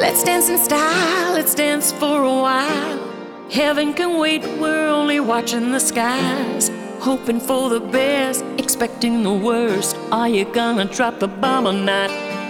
Let's dance in style, let's dance for a while. Heaven can wait, we're only watching the skies. Hoping for the best, expecting the worst. Are you gonna drop the bomb or not?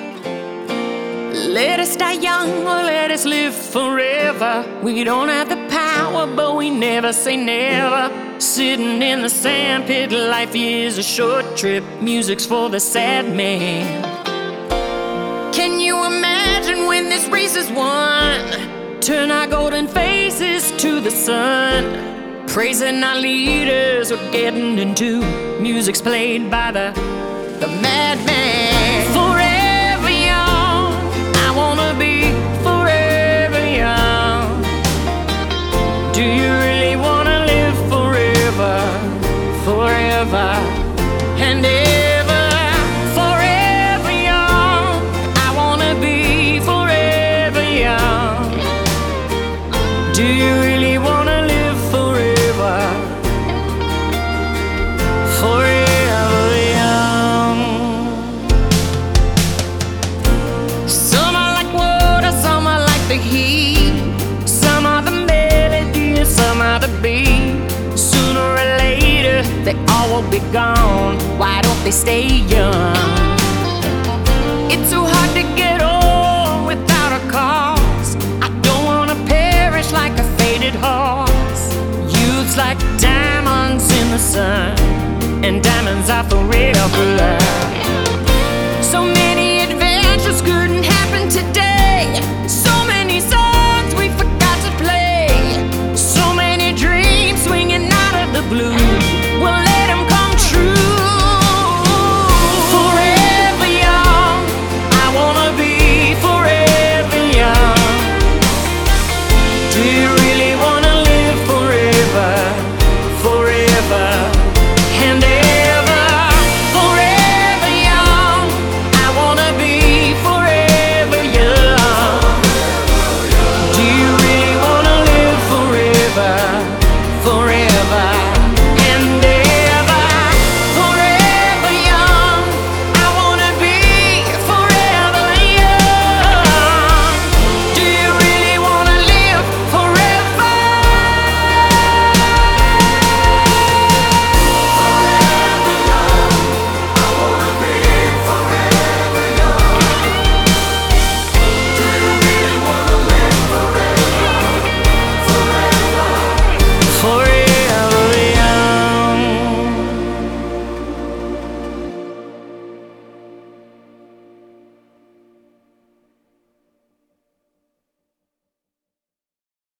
Let us die young or let us live forever. We don't have the power, but we never say never. Sitting in the sandpit, life is a short trip. Music's for the sad man. Can you imagine when this race is won? Turn our golden faces to the sun. Praising our leaders, we're getting into music's played by the madman. Forever young, I wanna be forever young. Do you really wanna live forever, forever and ever? Forever young, I wanna be forever young. Do you really wanna live forever, forever young? Some are like water, some are like the heat. Some are the melody, some are the beat. Sooner or later, they all will be gone. Why don't they stay young? It's so hard to get old without a cause. I don't wanna perish like a faded horse. Youth's like diamonds in the sun, and diamonds are forever.